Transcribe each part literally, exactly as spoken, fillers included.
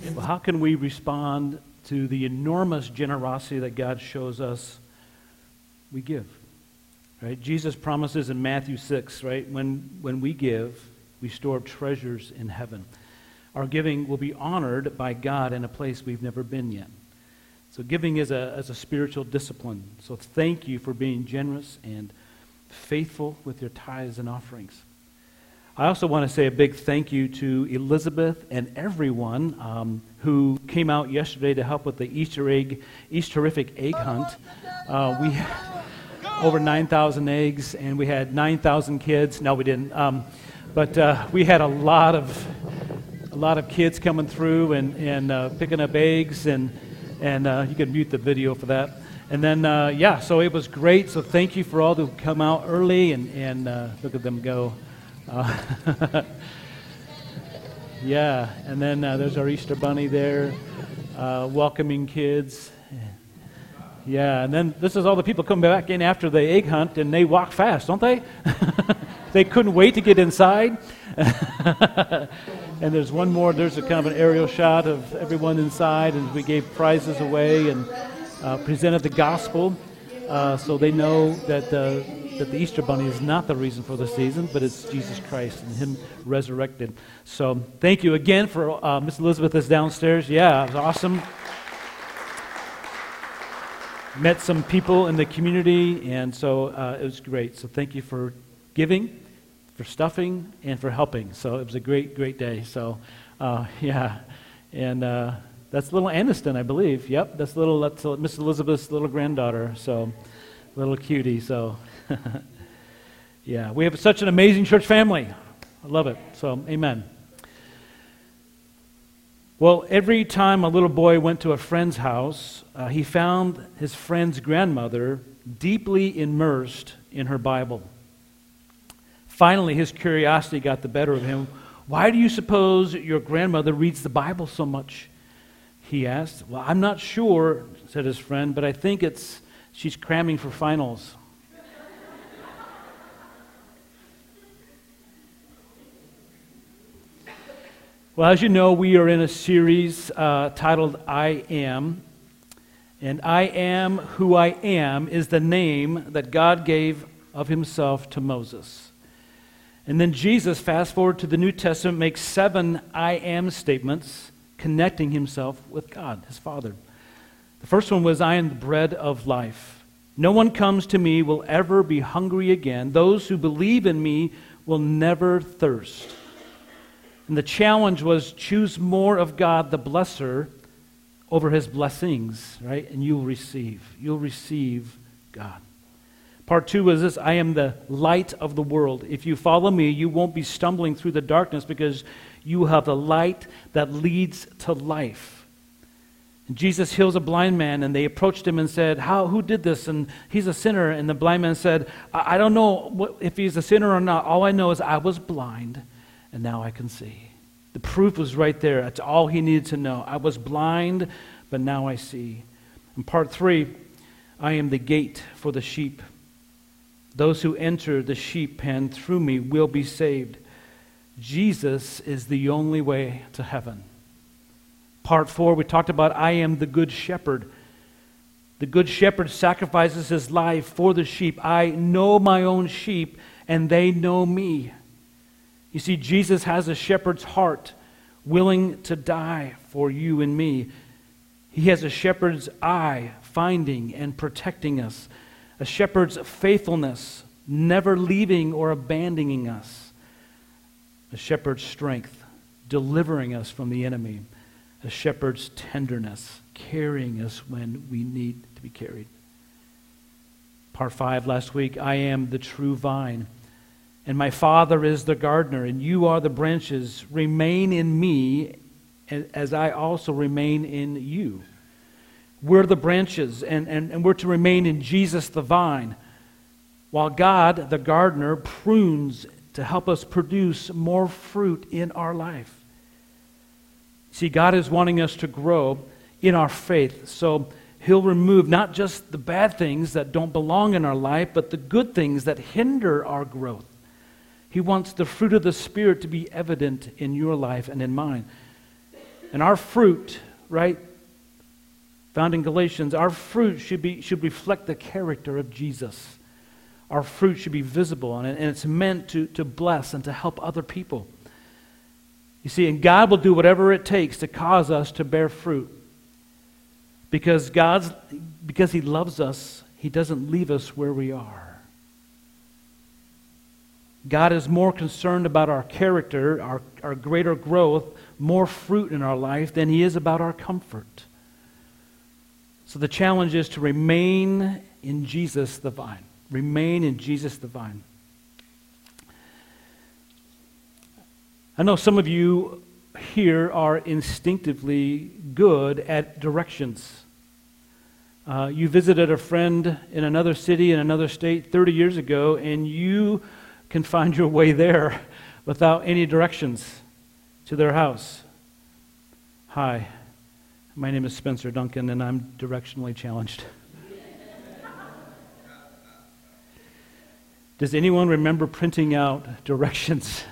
Well, how can we respond to the enormous generosity that God shows us? We give, right? Jesus promises in Matthew six, right? When, when we give, we store up treasures in heaven. Our giving will be honored by God in a place we've never been yet. So giving is a, is a spiritual discipline. So thank you for being generous and faithful with your tithes and offerings. I also want to say a big thank you to Elizabeth and everyone um, who came out yesterday to help with the Easter egg, Easterific egg hunt. Uh, we had over nine thousand eggs, and we had nine thousand kids. No, we didn't. Um, but uh, we had a lot of a lot of kids coming through and and uh, picking up eggs, and and uh, you can mute the video for that. And then uh, yeah, so it was great. So thank you for all who come out early and and uh, look at them go. Uh, yeah, and then uh, there's our Easter bunny there, uh, welcoming kids. Yeah, and then this is all the people coming back in after the egg hunt, and they walk fast, don't they? They couldn't wait to get inside. And there's one more, there's a kind of an aerial shot of everyone inside, and we gave prizes away and uh, presented the gospel, uh, so they know that uh, that the Easter bunny is not the reason for the season, but it's Jesus Christ and Him resurrected. So thank you again for uh, Miss Elizabeth is downstairs. Yeah, it was awesome. Met some people in the community, and so uh, it was great. So thank you for giving, for stuffing, and for helping. So it was a great, great day. So uh, yeah, and uh, that's little Aniston, I believe. Yep, that's little that's Miss Elizabeth's little granddaughter. So little cutie. So yeah, we have such an amazing church family. I love it. So amen. Well, every time a little boy went to a friend's house, uh, he found his friend's grandmother deeply immersed in her Bible. Finally, his curiosity got the better of him. Why do you suppose your grandmother reads the Bible so much? He asked. Well, I'm not sure, said his friend, but I think it's she's cramming for finals. Well, as you know, we are in a series uh, titled I Am. And I am who I am is the name that God gave of Himself to Moses. And then Jesus, fast forward to the New Testament, makes seven I am statements connecting Himself with God, His Father. The first one was, I am the bread of life. No one comes to me will ever be hungry again. Those who believe in me will never thirst. And the challenge was, choose more of God, the blesser, over His blessings, right? And you'll receive. You'll receive God. Part two was this, I am the light of the world. If you follow me, you won't be stumbling through the darkness because you have the light that leads to life. And Jesus heals a blind man, and they approached Him and said, "How? Who did this?" And he's a sinner. And the blind man said, I, I don't know what, if he's a sinner or not. All I know is I was blind, and now I can see. The proof was right there. That's all he needed to know. I was blind, but now I see. In part three, I am the gate for the sheep. Those who enter the sheep pen through me will be saved. Jesus is the only way to heaven. Part four, we talked about I am the good shepherd. The good shepherd sacrifices his life for the sheep. I know my own sheep, and they know me. You see, Jesus has a shepherd's heart, willing to die for you and me. He has a shepherd's eye, finding and protecting us. A shepherd's faithfulness, never leaving or abandoning us. A shepherd's strength, delivering us from the enemy. A shepherd's tenderness, carrying us when we need to be carried. Part five last week, I am the true vine, and my Father is the gardener, and you are the branches. Remain in me as I also remain in you. We're the branches, and, and, and we're to remain in Jesus the vine, while God, the gardener, prunes to help us produce more fruit in our life. See, God is wanting us to grow in our faith, so He'll remove not just the bad things that don't belong in our life, but the good things that hinder our growth. He wants the fruit of the Spirit to be evident in your life and in mine. And our fruit, right, found in Galatians, our fruit should be should reflect the character of Jesus. Our fruit should be visible, and, and it's meant to, to bless and to help other people. You see, and God will do whatever it takes to cause us to bear fruit. Because God's because He loves us, He doesn't leave us where we are. God is more concerned about our character, our, our greater growth, more fruit in our life than He is about our comfort. So the challenge is to remain in Jesus the vine. Remain in Jesus the vine. I know some of you here are instinctively good at directions. Uh, you visited a friend in another city, in another state thirty years ago, and you can find your way there without any directions to their house. Hi, my name is Spencer Duncan, and I'm directionally challenged. Does anyone remember printing out directions?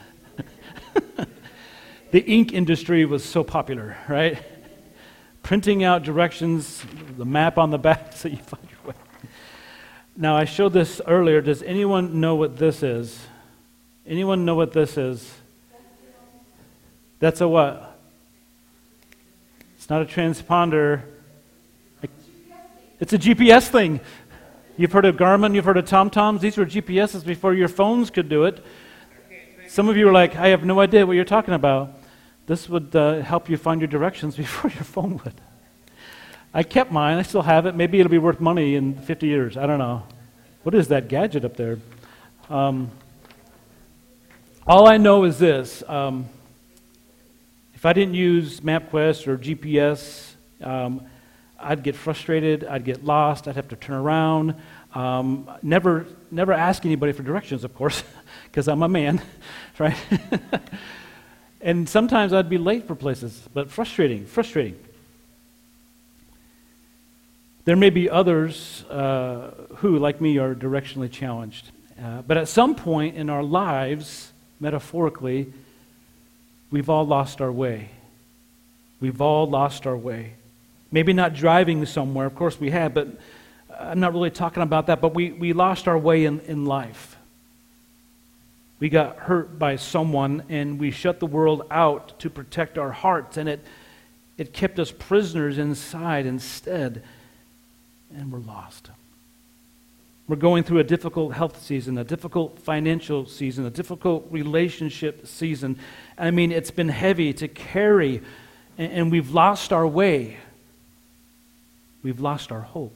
The ink industry was so popular, right? Printing out directions, the map on the back so you find your way. Now, I showed this earlier. Does anyone know what this is? Anyone know what this is? That's a what? It's not a transponder. It's a G P S thing. You've heard of Garmin, you've heard of TomToms. These were G P S's before your phones could do it. Some of you are like, I have no idea what you're talking about. This would uh, help you find your directions before your phone would. I kept mine. I still have it. Maybe it'll be worth money in fifty years. I don't know. What is that gadget up there? Um, all I know is this. Um, if I didn't use MapQuest or G P S, um, I'd get frustrated, I'd get lost, I'd have to turn around. Um, never never ask anybody for directions, of course, because I'm a man, right? And sometimes I'd be late for places, but frustrating, frustrating. There may be others uh, who, like me, are directionally challenged. Uh, but at some point in our lives, metaphorically, we've all lost our way. We've all lost our way. Maybe not driving somewhere, of course we have, but I'm not really talking about that, but we, we lost our way in, in life. We got hurt by someone, and we shut the world out to protect our hearts, and it, it kept us prisoners inside instead, and we're lost. We're going through a difficult health season, a difficult financial season, a difficult relationship season. I mean, it's been heavy to carry, and, and we've lost our way. We've lost our hope.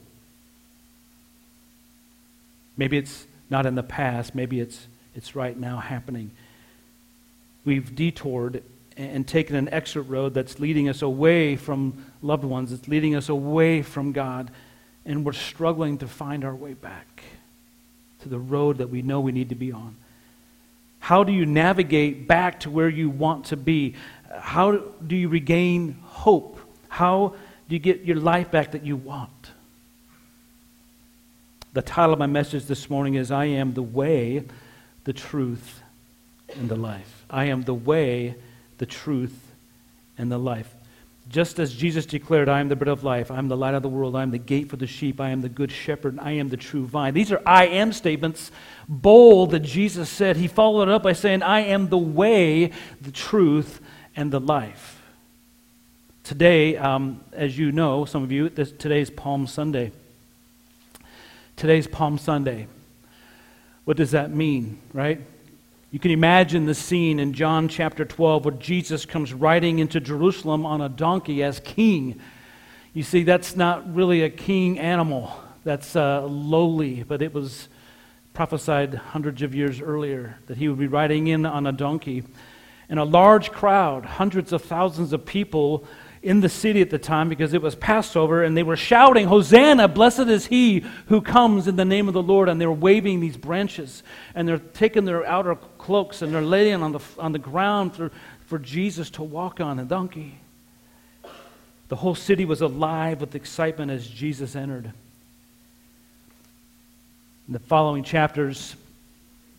Maybe it's not in the past. Maybe it's it's right now happening. We've detoured and taken an exit road that's leading us away from loved ones. It's leading us away from God. And we're struggling to find our way back to the road that we know we need to be on. How do you navigate back to where you want to be? How do you regain hope? How do you get your life back that you want? The title of my message this morning is, I am the way, the truth, and the life. I am the way, the truth, and the life. Just as Jesus declared, I am the bread of life, I am the light of the world, I am the gate for the sheep, I am the good shepherd, I am the true vine. These are I am statements, bold, that Jesus said. He followed it up by saying, I am the way, the truth, and the life. Today, um, as you know, some of you, this, today's Palm Sunday. Today's Palm Sunday. What does that mean, right? You can imagine the scene in John chapter twelve where Jesus comes riding into Jerusalem on a donkey as king. You see, that's not really a king animal. That's uh, lowly, but it was prophesied hundreds of years earlier that he would be riding in on a donkey. And a large crowd, hundreds of thousands of people in the city at the time, because it was Passover, and they were shouting, Hosanna, blessed is he who comes in the name of the Lord. And they're waving these branches, and they're taking their outer cloaks, and they're laying on the on the ground for, for Jesus to walk on a donkey. The whole city was alive with excitement as Jesus entered. In the following chapters,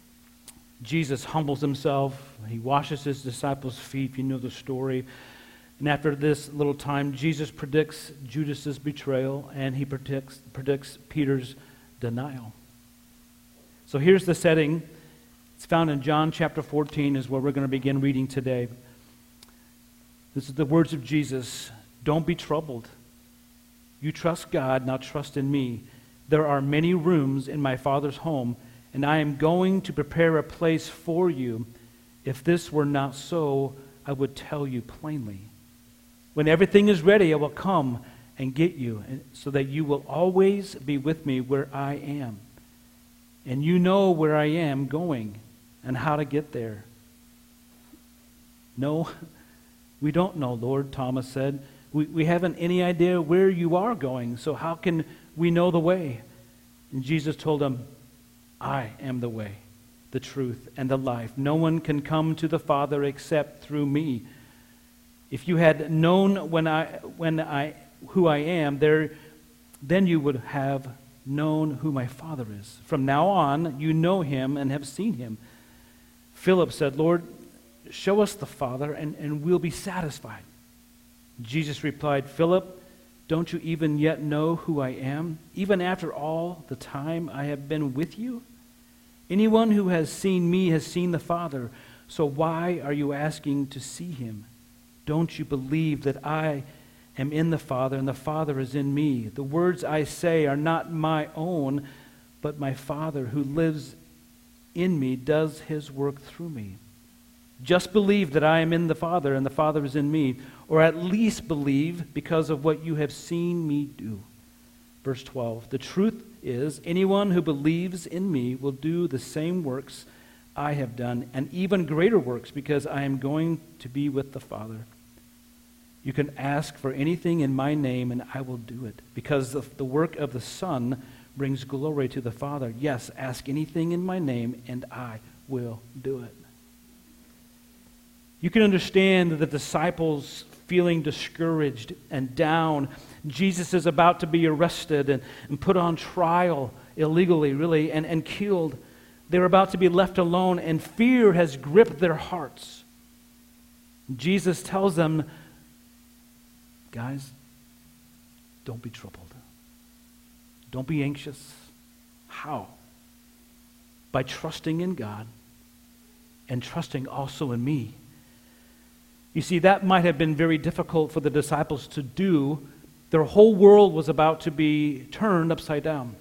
Jesus humbles himself. He washes his disciples' feet. You know the story. And after this little time, Jesus predicts Judas's betrayal, and he predicts, predicts Peter's denial. So here's the setting. It's found in John chapter fourteen, is where we're going to begin reading today. This is the words of Jesus. Don't be troubled. You trust God, now trust in me. There are many rooms in my Father's home, and I am going to prepare a place for you. If this were not so, I would tell you plainly. When everything is ready, I will come and get you, so that you will always be with me where I am. And you know where I am going and how to get there. No, we don't know, Lord, Thomas said. We, we haven't any idea where you are going, so how can we know the way? And Jesus told him, I am the way, the truth, and the life. No one can come to the Father except through me. If you had known when I, when I, who I am, there, then you would have known who my Father is. From now on, you know him and have seen him. Philip said, Lord, show us the Father, and, and we'll be satisfied. Jesus replied, Philip, don't you even yet know who I am, even after all the time I have been with you? Anyone who has seen me has seen the Father, so why are you asking to see him? Don't you believe that I am in the Father and the Father is in me? The words I say are not my own, but my Father who lives in me does his work through me. Just believe that I am in the Father and the Father is in me, or at least believe because of what you have seen me do. Verse twelve, the truth is, anyone who believes in me will do the same works I have done, and even greater works, because I am going to be with the Father. You can ask for anything in my name, and I will do it, because the, the work of the Son brings glory to the Father. Yes, ask anything in my name, and I will do it. You can understand the disciples feeling discouraged and down. Jesus is about to be arrested and, and put on trial illegally, really, and, and killed. They're about to be left alone, and fear has gripped their hearts. Jesus tells them, guys, don't be troubled. Don't be anxious. How? By trusting in God and trusting also in me. You see, that might have been very difficult for the disciples to do. Their whole world was about to be turned upside down.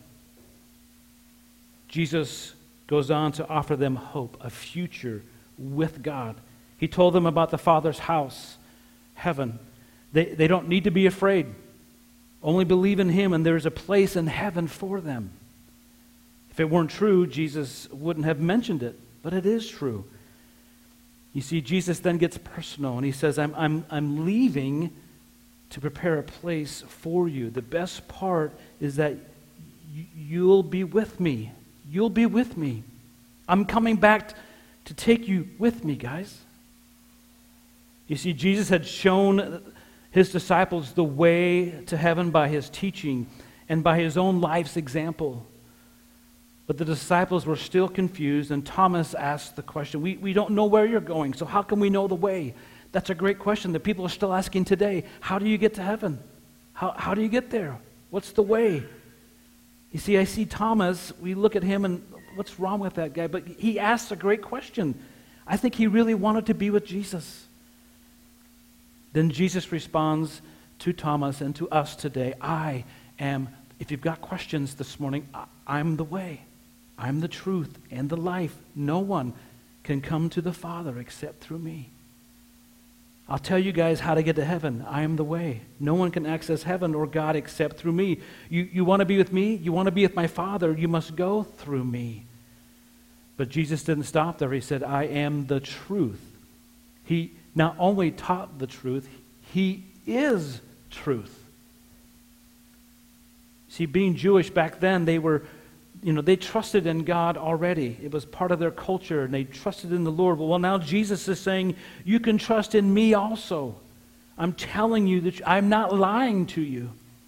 Jesus goes on to offer them hope, a future with God. He told them about the Father's house, heaven. They, they don't need to be afraid. Only believe in him, and there's a place in heaven for them. If it weren't true, Jesus wouldn't have mentioned it, but it is true. You see, Jesus then gets personal, and he says, I'm, I'm, I'm leaving to prepare a place for you. The best part is that y- you'll be with me. You'll be with me. I'm coming back t- to take you with me, guys. You see, Jesus had shown his disciples the way to heaven by his teaching and by his own life's example. But the disciples were still confused, and Thomas asked the question, we, we don't know where you're going, so how can we know the way? That's a great question that people are still asking today. How do you get to heaven? How, how do you get there? What's the way? You see, I see Thomas, we look at him and what's wrong with that guy? But he asks a great question. I think he really wanted to be with Jesus. Then Jesus responds to Thomas and to us today, I am, if you've got questions this morning, I, I'm the way. I'm the truth and the life. No one can come to the Father except through me. I'll tell you guys how to get to heaven. I am the way. No one can access heaven or God except through me. You, you want to be with me? You want to be with my Father? You must go through me. But Jesus didn't stop there. He said, I am the truth. He not only taught the truth, he is truth. See, being Jewish back then, they were, you know, they trusted in God already. It was part of their culture, and they trusted in the Lord. Well, now Jesus is saying, you can trust in me also. I'm telling you that I'm not lying to you.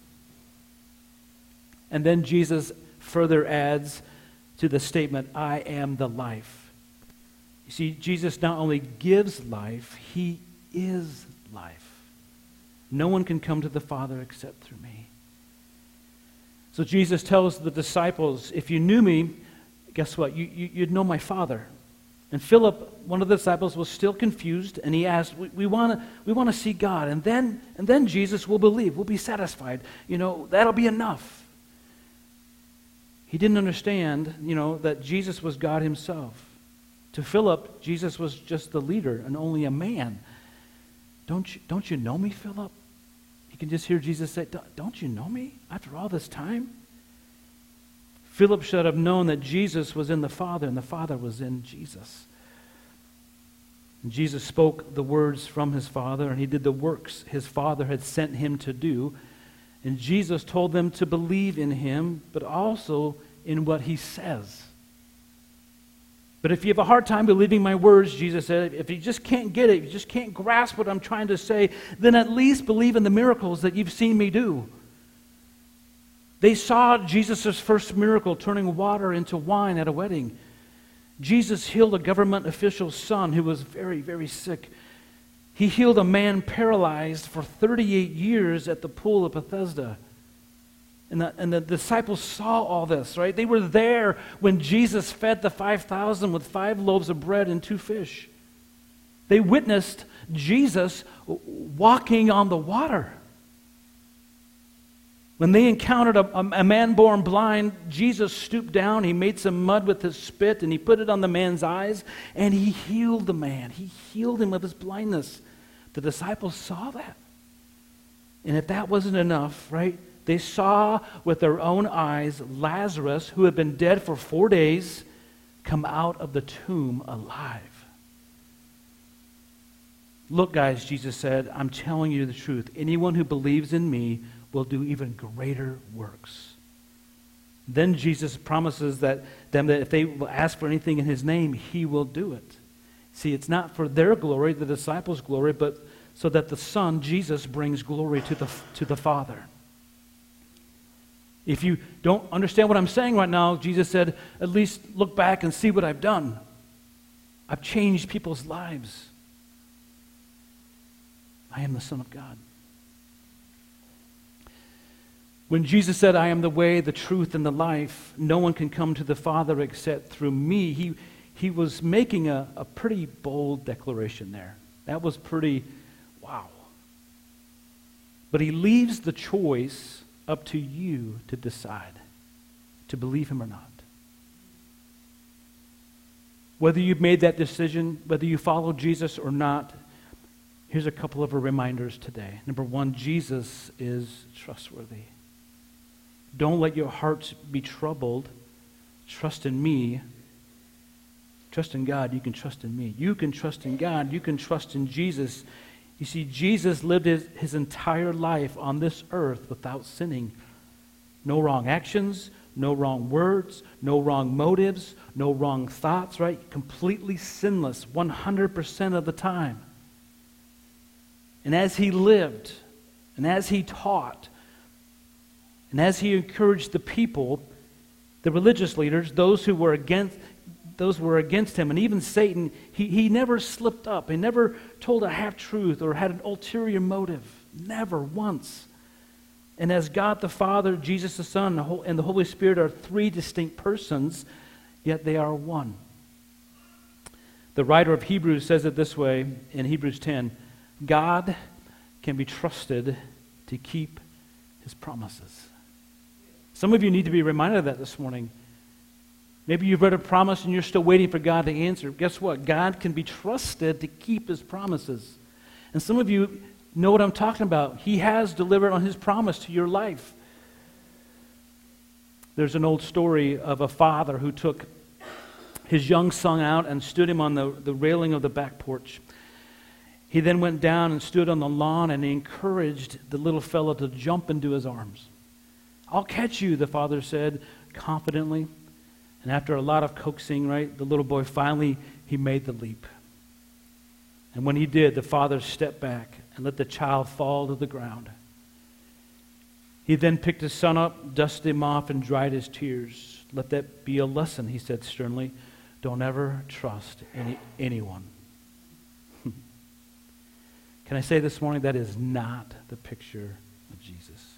And then Jesus further adds to the statement, I am the life. You see, Jesus not only gives life, he is life. No one can come to the Father except through me. So Jesus tells the disciples, if you knew me, guess what? You, you, you'd know my Father. And Philip, one of the disciples, was still confused, and he asked, we, we want to we want to see God, and then, and then Jesus will believe, we'll be satisfied. You know, that'll be enough. He didn't understand, you know, that Jesus was God himself. To Philip, Jesus was just the leader and only a man. Don't you, don't you know me, Philip? You can just hear Jesus say, don't you know me after all this time? Philip should have known that Jesus was in the Father and the Father was in Jesus. And Jesus spoke the words from his Father, and he did the works his Father had sent him to do. And Jesus told them to believe in him, but also in what he says. But if you have a hard time believing my words, Jesus said, if you just can't get it, if you just can't grasp what I'm trying to say, then at least believe in the miracles that you've seen me do. They saw Jesus' first miracle, turning water into wine at a wedding. Jesus healed a government official's son who was very, very sick. He healed a man paralyzed for thirty-eight years at the pool of Bethesda. And the, and the disciples saw all this, right? They were there when Jesus fed the five thousand with five loaves of bread and two fish. They witnessed Jesus walking on the water. When they encountered a, a man born blind, Jesus stooped down, he made some mud with his spit, and he put it on the man's eyes, and he healed the man. He healed him of his blindness. The disciples saw that. And if that wasn't enough, right, they saw with their own eyes Lazarus, who had been dead for four days, come out of the tomb alive. Look, guys, Jesus said, I'm telling you the truth. Anyone who believes in me will do even greater works. Then Jesus promises that them that if they will ask for anything in his name, he will do it. See, it's not for their glory, the disciples' glory, but so that the Son, Jesus, brings glory to the, to the Father. If you don't understand what I'm saying right now, Jesus said, at least look back and see what I've done. I've changed people's lives. I am the Son of God. When Jesus said, I am the way, the truth, and the life, no one can come to the Father except through me, he, he was making a, a pretty bold declaration there. That was pretty, wow. But he leaves the choice up to you to decide to believe him or not. Whether you've made that decision, whether you follow Jesus or not, here's a couple of reminders today. Number one, Jesus is trustworthy. Don't let your hearts be troubled. Trust in me. Trust in God. You can trust in me. You can trust in God. You can trust in Jesus. You see, Jesus lived his, his entire life on this earth without sinning. No wrong actions, no wrong words, no wrong motives, no wrong thoughts, right? Completely sinless one hundred percent of the time. And as he lived, and as he taught, and as he encouraged the people, the religious leaders, those who were against those were against him, and even Satan, he, he never slipped up. He never told a half-truth or had an ulterior motive. Never once. And as God the Father, Jesus the Son, and the Holy Spirit are three distinct persons, yet they are one. The writer of Hebrews says it this way in Hebrews ten, God can be trusted to keep his promises. Some of you need to be reminded of that this morning. Maybe you've read a promise and you're still waiting for God to answer. Guess what? God can be trusted to keep his promises. And some of you know what I'm talking about. He has delivered on his promise to your life. There's an old story of a father who took his young son out and stood him on the, the railing of the back porch. He then went down and stood on the lawn and encouraged the little fellow to jump into his arms. I'll catch you, the father said confidently. And after a lot of coaxing, right, the little boy finally, he made the leap. And when he did, the father stepped back and let the child fall to the ground. He then picked his son up, dusted him off, and dried his tears. Let that be a lesson, he said sternly. Don't ever trust any, anyone. Can I say this morning, that is not the picture of Jesus.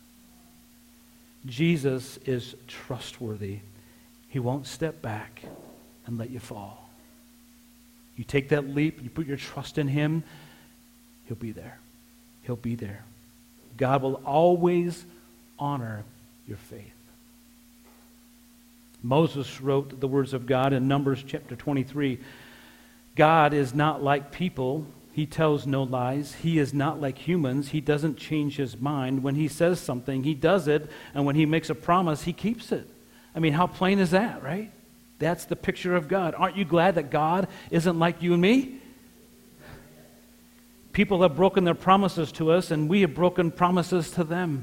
Jesus is trustworthy. He won't step back and let you fall. You take that leap, you put your trust in him, he'll be there. He'll be there. God will always honor your faith. Moses wrote the words of God in Numbers chapter twenty-three. God is not like people. He tells no lies. He is not like humans. He doesn't change his mind. When he says something, he does it. And when he makes a promise, he keeps it. I mean, how plain is that, right? That's the picture of God. Aren't you glad that God isn't like you and me? People have broken their promises to us, and we have broken promises to them.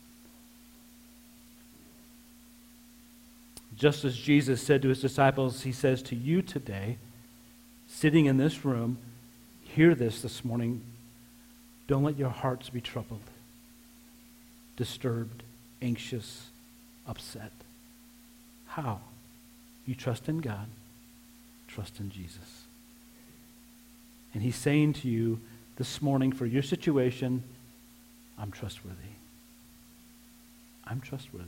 Just as Jesus said to his disciples, he says to you today, sitting in this room, hear this this morning. Don't let your hearts be troubled, disturbed, anxious, upset. How? You trust in God. Trust in Jesus. And he's saying to you this morning, for your situation, I'm trustworthy. I'm trustworthy.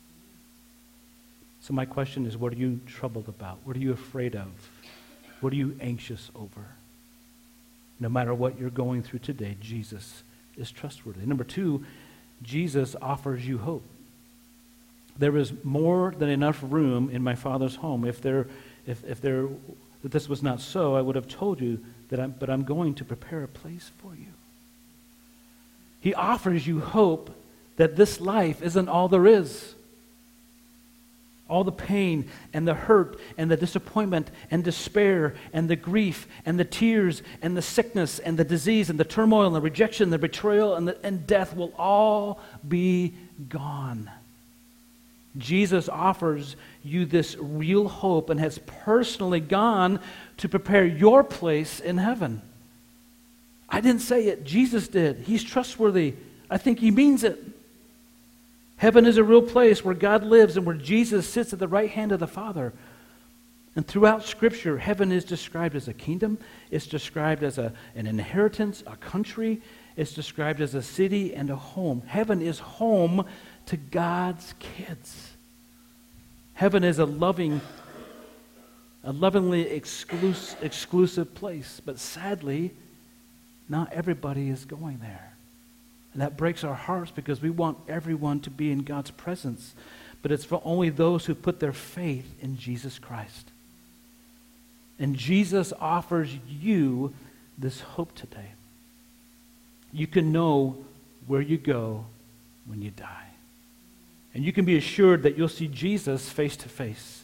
So my question is, what are you troubled about? What are you afraid of? What are you anxious over? No matter what you're going through today, Jesus is trustworthy. Number two, Jesus offers you hope. There is more than enough room in my Father's home. If there, if, if there, if this was not so, I would have told you that I'm, but I'm going to prepare a place for you. He offers you hope that this life isn't all there is. All the pain and the hurt and the disappointment and despair and the grief and the tears and the sickness and the disease and the turmoil and the rejection, the betrayal and, the, and death will all be gone. Jesus offers you this real hope and has personally gone to prepare your place in heaven. I didn't say it. Jesus did. He's trustworthy. I think he means it. Heaven is a real place where God lives and where Jesus sits at the right hand of the Father. And throughout Scripture, heaven is described as a kingdom. It's described as a, an inheritance, a country. It's described as a city and a home. Heaven is home to God's kids. Heaven is a loving, a lovingly exclusive, exclusive place. But sadly, not everybody is going there. And that breaks our hearts because we want everyone to be in God's presence. But it's for only those who put their faith in Jesus Christ. And Jesus offers you this hope today. You can know where you go when you die. And you can be assured that you'll see Jesus face to face.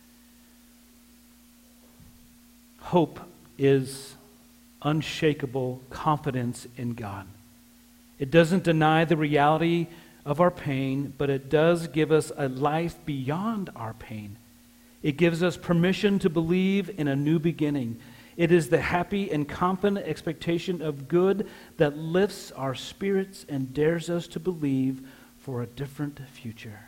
Hope is unshakable confidence in God. It doesn't deny the reality of our pain, but it does give us a life beyond our pain. It gives us permission to believe in a new beginning. It is the happy and confident expectation of good that lifts our spirits and dares us to believe for a different future.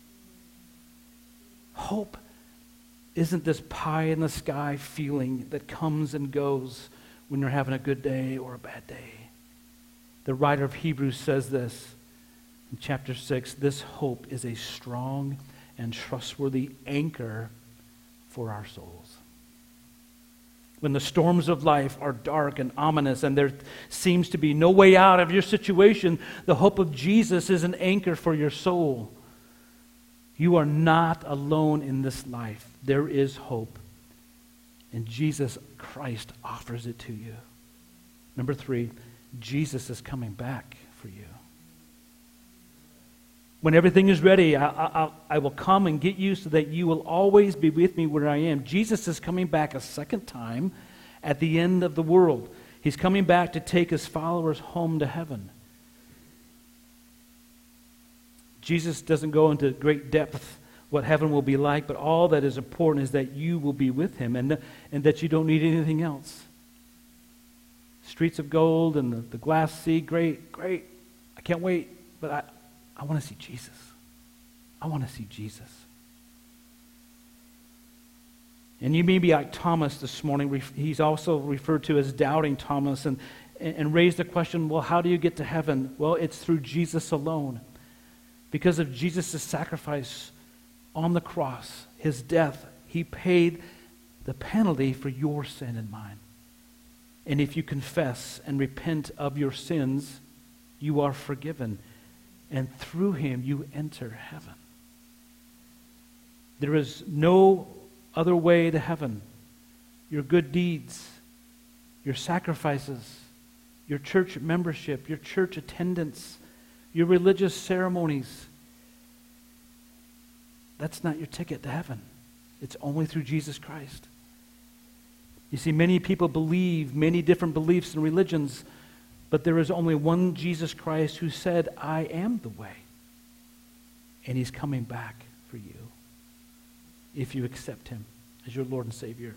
Hope isn't this pie-in-the-sky feeling that comes and goes when you're having a good day or a bad day. The writer of Hebrews says this in chapter six, this hope is a strong and trustworthy anchor for our souls. When the storms of life are dark and ominous and there seems to be no way out of your situation, the hope of Jesus is an anchor for your soul. You are not alone in this life. There is hope. And Jesus Christ offers it to you. Number three, Jesus is coming back for you. When everything is ready, I, I, I will come and get you so that you will always be with me where I am. Jesus is coming back a second time at the end of the world. He's coming back to take his followers home to heaven. Jesus doesn't go into great depth what heaven will be like, but all that is important is that you will be with him and, and that you don't need anything else. Streets of gold and the, the glass sea, great, great. I can't wait, but I, I want to see Jesus. I want to see Jesus. And you may be like Thomas this morning. He's also referred to as doubting Thomas. And, and, and raise the question, well, how do you get to heaven? Well, it's through Jesus alone. Because of Jesus' sacrifice on the cross, his death, he paid the penalty for your sin and mine. And if you confess and repent of your sins, you are forgiven. And through him, you enter heaven. There is no other way to heaven. Your good deeds, your sacrifices, your church membership, your church attendance, your religious ceremonies, that's not your ticket to heaven. It's only through Jesus Christ. You see, many people believe many different beliefs and religions, but there is only one Jesus Christ who said, I am the way. And he's coming back for you if you accept him as your Lord and Savior.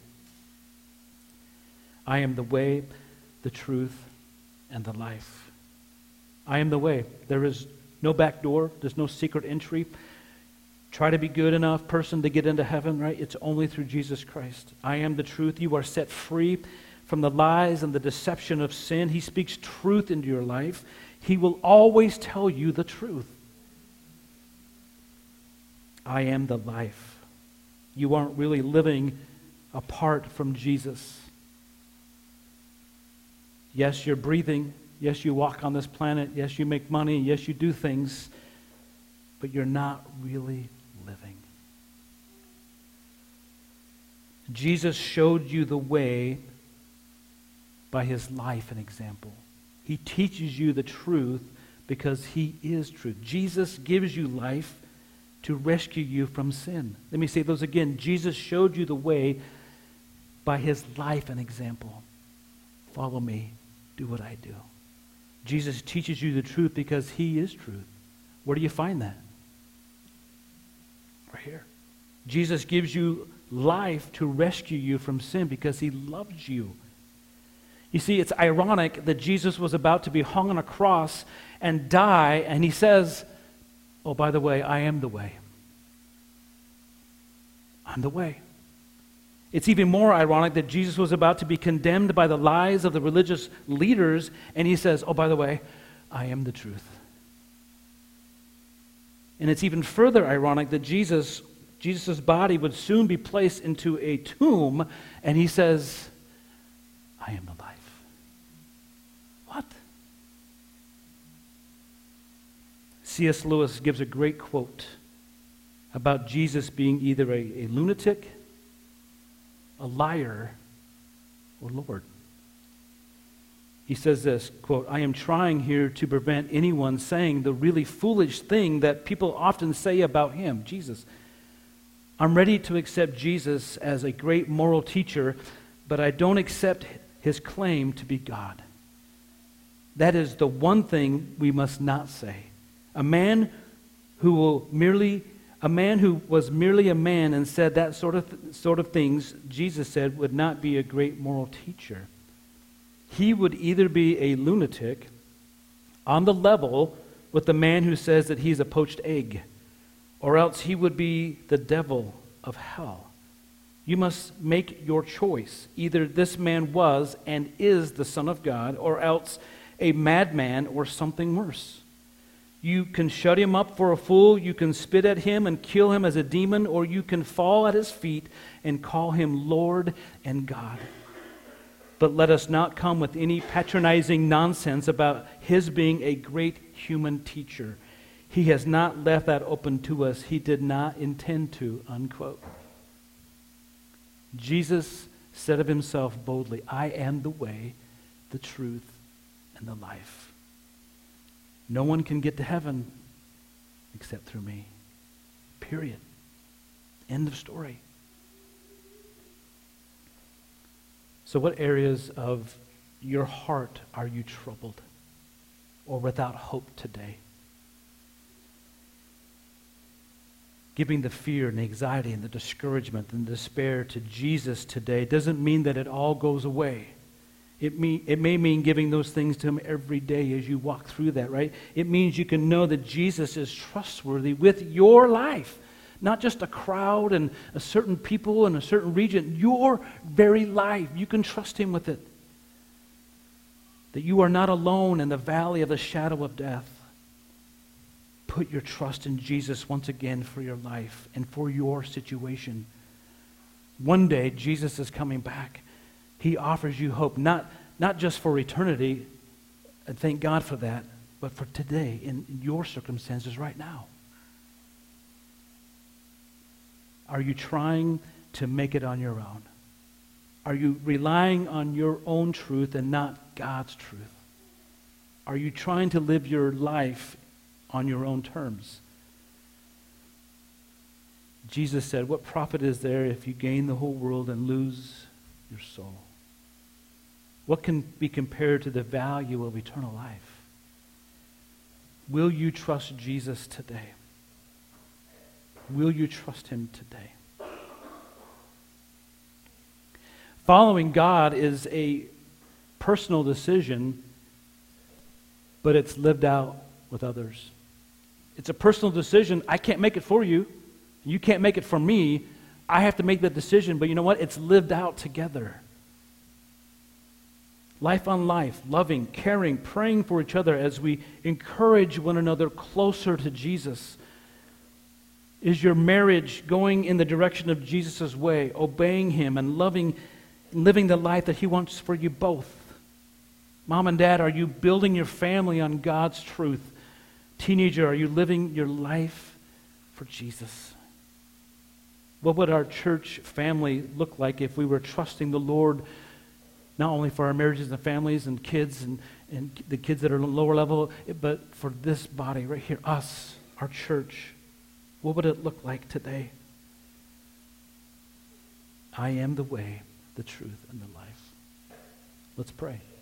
I am the way, the truth, and the life. I am the way. There is no back door. There's no secret entry. Try to be good enough person to get into heaven, right? It's only through Jesus Christ. I am the truth. You are set free from the lies and the deception of sin. He speaks truth into your life. He will always tell you the truth. I am the life. You aren't really living apart from Jesus. Yes, you're breathing. Yes, you walk on this planet. Yes, you make money. Yes, you do things. But you're not really living. Jesus showed you the way by his life and example. He teaches you the truth because he is truth. Jesus gives you life to rescue you from sin. Let me say those again. Jesus showed you the way by his life and example. Follow me. Do what I do. Jesus teaches you the truth because he is truth. Where do you find that? Right here. Jesus gives you life to rescue you from sin because he loves you. You see, it's ironic that Jesus was about to be hung on a cross and die, and he says, oh, by the way, I am the way. I'm the way. It's even more ironic that Jesus was about to be condemned by the lies of the religious leaders, and he says, oh, by the way, I am the truth. And it's even further ironic that Jesus, Jesus' body would soon be placed into a tomb, and he says, I am the life. What? C S Lewis gives a great quote about Jesus being either a, a lunatic, a liar, or Lord. He says this, quote, I am trying here to prevent anyone saying the really foolish thing that people often say about him, Jesus. I'm ready to accept Jesus as a great moral teacher, but I don't accept his claim to be God. That is the one thing we must not say. A man who will merely A man who was merely a man and said that sort of th- sort of things, Jesus said, would not be a great moral teacher. He would either be a lunatic on the level with the man who says that he's a poached egg, or else he would be the devil of hell. You must make your choice. Either this man was and is the Son of God, or else a madman or something worse. You can shut him up for a fool, you can spit at him and kill him as a demon, or you can fall at his feet and call him Lord and God. But let us not come with any patronizing nonsense about his being a great human teacher. He has not left that open to us. He did not intend to, unquote. Jesus said of himself boldly, I am the way, the truth, and the life. No one can get to heaven except through me. Period. End of story. So what areas of your heart are you troubled or without hope today? Giving the fear and the anxiety and the discouragement and the despair to Jesus today doesn't mean that it all goes away. It, mean, it may mean giving those things to him every day as you walk through that, right? It means you can know that Jesus is trustworthy with your life. Not just a crowd and a certain people in a certain region. Your very life. You can trust him with it. that you are not alone in the valley of the shadow of death. Put your trust in Jesus once again for your life and for your situation. One day, Jesus is coming back. He offers you hope, not, not just for eternity, and thank God for that, but for today, in your circumstances right now. Are you trying to make it on your own? Are you relying on your own truth and not God's truth? Are you trying to live your life on your own terms? Jesus said, what profit is there if you gain the whole world and lose your soul? What can be compared to the value of eternal life? Will you trust Jesus today? Will you trust him today? Following God is a personal decision, but it's lived out with others. It's a personal decision. I can't make it for you. You can't make it for me. I have to make that decision, but you know what? It's lived out together. Life on life, loving, caring, praying for each other as we encourage one another closer to Jesus. Is your marriage going in the direction of Jesus' way, obeying him and loving, living the life that he wants for you both? Mom and Dad, are you building your family on God's truth? Teenager, are you living your life for Jesus? What would our church family look like if we were trusting the Lord not only for our marriages and families and kids and, and the kids that are lower level, but for this body right here, us, our church? What would it look like today? I am the way, the truth, and the life. Let's pray.